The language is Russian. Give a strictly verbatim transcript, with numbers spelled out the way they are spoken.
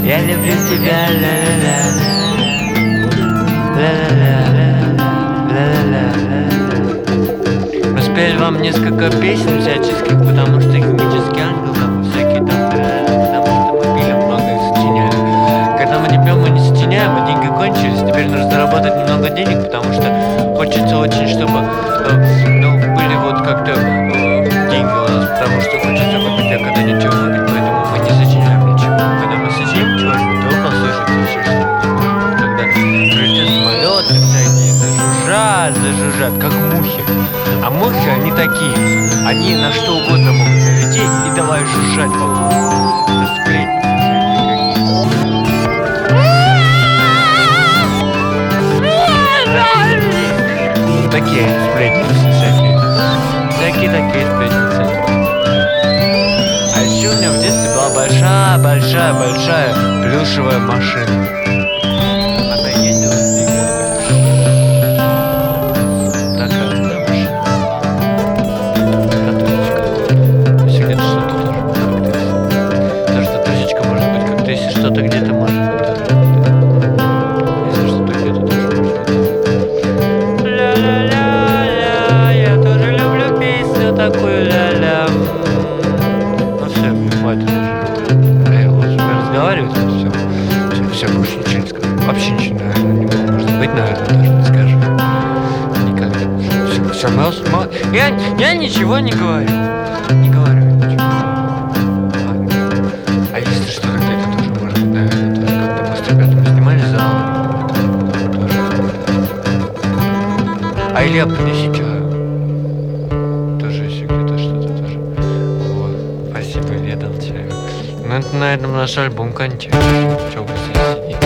Я люблю тебя, ла-ла-ла. Ла-ла-ла. Спел вам несколько песен всяческих, потому что химический ангел там всякие там, потому что мы пилим много и сочиняем. Когда мы не пьем, мы не сочиняем, а деньги кончились. Теперь нужно заработать немного денег, потому что хочется очень, чтобы э, ну, были вот как-то э, деньги у нас, потому что хочется выпить, а когда ничего выпить, поэтому мы не сочиняем ничего. Когда мы сочиним чего-нибудь, то вы послушайте еще что-нибудь. Когда прилетят самолеты всякие, зажужжат, зажужжат, как мухи. А мухи, они такие, они на что угодно могут налететь и давай жужжать по воздуху. Это сплетницы всякие. Такие сплетницы всякие. Всякие такие сплетницы. А еще у меня в детстве была большая-большая-большая плюшевая машина. Она ездила с такая машина. Если где-то что-то тоже может быть. Даже татушечка может быть как-то, если что-то где-то может быть тоже. Если что-то где-то тоже может быть. Ля-ля-ля-ля, я тоже люблю песню такую, ля-ля. Ну все, хватит уже. Я лучше разговаривать, все, все, все, больше ничего не скажу. Вообще ничего, наверное, не может быть, наверное, даже не скажу. Никогда. Все, все, мол, мол, я, я ничего не говорю. Не говорю ничего. Ладно. А если что-то где-то тоже может быть, наверное, тоже как-то мы с ребятами снимали зал. Тоже. А Илья, принеси чаю. Тоже если где-то что-то тоже. Вот. Спасибо, Илья дал чаю. Ну, это на этом наш альбом кончается. Чего вы здесь сидите?